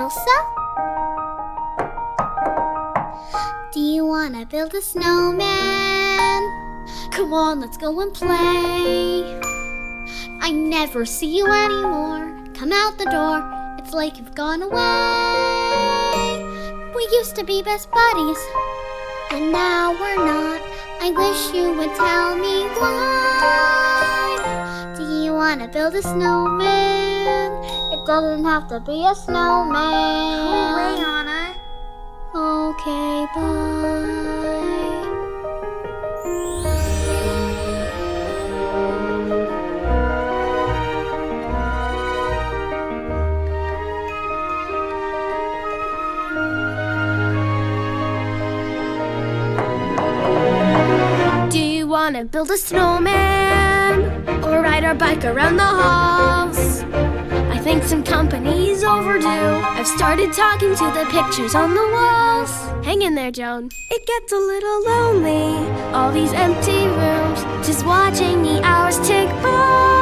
Elsa? Do you wanna build a snowman? Come on, let's go and play. I never see you anymore. Come out the door, it's like you've gone away. We used to be best buddies, and now we're not. I wish you would tell me why. Do you wanna build a snowman? It doesn't have to be a snowman. Go away, Anna. Okay, bye. Do you wanna build a snowman or ride our bike around the halls? I think some company's overdue. I've started talking to the pictures on the walls. Hang in there, Joan. It gets a little lonely, all these empty rooms, just watching the hours tick by.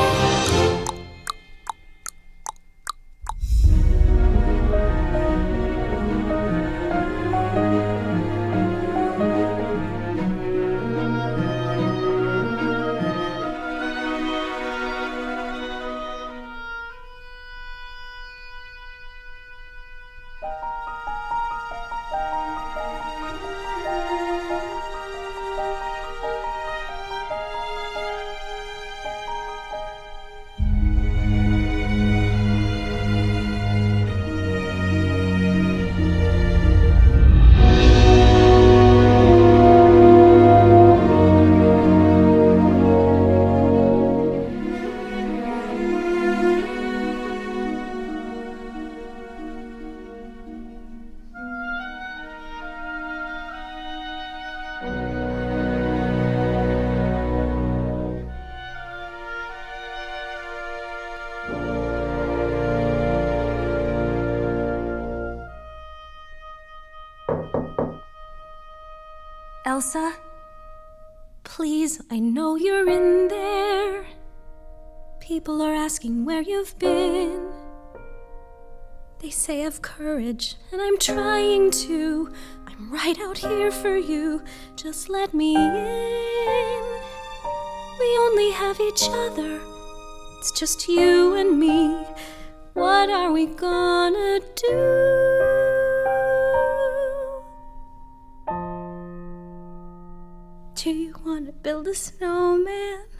Elsa, please, I know you're in there. People are asking where you've been. They say have courage, and I'm trying to. I'm right out here for you. Just let me in. We only have each other. It's just you and me. What are we gonna do? Do you want to build a snowman?